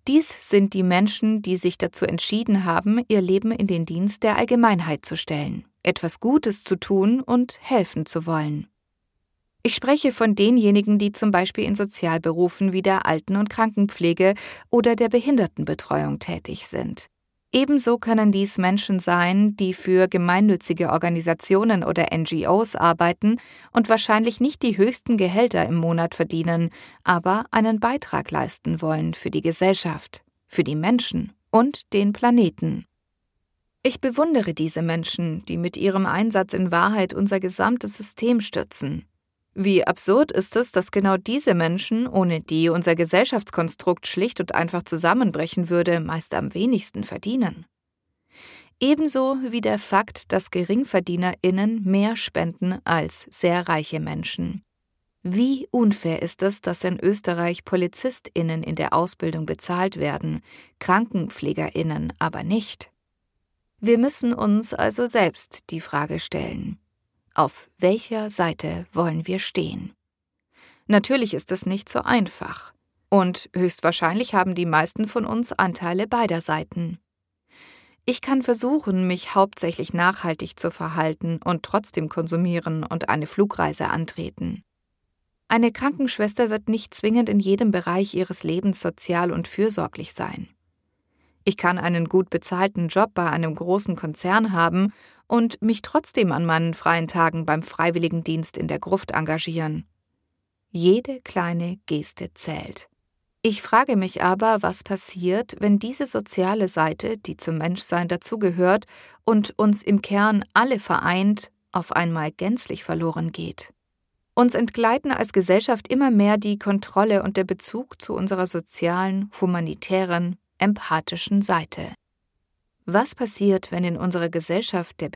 Dies sind die Menschen, die sich dazu entschieden haben, ihr Leben in den Dienst der Allgemeinheit zu stellen, etwas Gutes zu tun und helfen zu wollen. Ich spreche von denjenigen, die zum Beispiel in Sozialberufen wie der Alten- und Krankenpflege oder der Behindertenbetreuung tätig sind. Ebenso können dies Menschen sein, die für gemeinnützige Organisationen oder NGOs arbeiten und wahrscheinlich nicht die höchsten Gehälter im Monat verdienen, aber einen Beitrag leisten wollen für die Gesellschaft, für die Menschen und den Planeten. Ich bewundere diese Menschen, die mit ihrem Einsatz in Wahrheit unser gesamtes System stützen. Wie absurd ist es, dass genau diese Menschen, ohne die unser Gesellschaftskonstrukt schlicht und einfach zusammenbrechen würde, meist am wenigsten verdienen. Ebenso wie der Fakt, dass GeringverdienerInnen mehr spenden als sehr reiche Menschen. Wie unfair ist es, dass in Österreich PolizistInnen in der Ausbildung bezahlt werden, KrankenpflegerInnen aber nicht? Wir müssen uns also selbst die Frage stellen: Auf welcher Seite wollen wir stehen? Natürlich ist es nicht so einfach. Und höchstwahrscheinlich haben die meisten von uns Anteile beider Seiten. Ich kann versuchen, mich hauptsächlich nachhaltig zu verhalten und trotzdem konsumieren und eine Flugreise antreten. Eine Krankenschwester wird nicht zwingend in jedem Bereich ihres Lebens sozial und fürsorglich sein. Ich kann einen gut bezahlten Job bei einem großen Konzern haben und mich trotzdem an meinen freien Tagen beim Freiwilligendienst in der Gruft engagieren. Jede kleine Geste zählt. Ich frage mich aber, was passiert, wenn diese soziale Seite, die zum Menschsein dazugehört und uns im Kern alle vereint, auf einmal gänzlich verloren geht. Uns entgleiten als Gesellschaft immer mehr die Kontrolle und der Bezug zu unserer sozialen, humanitären, empathischen Seite. Was passiert, wenn in unserer Gesellschaft der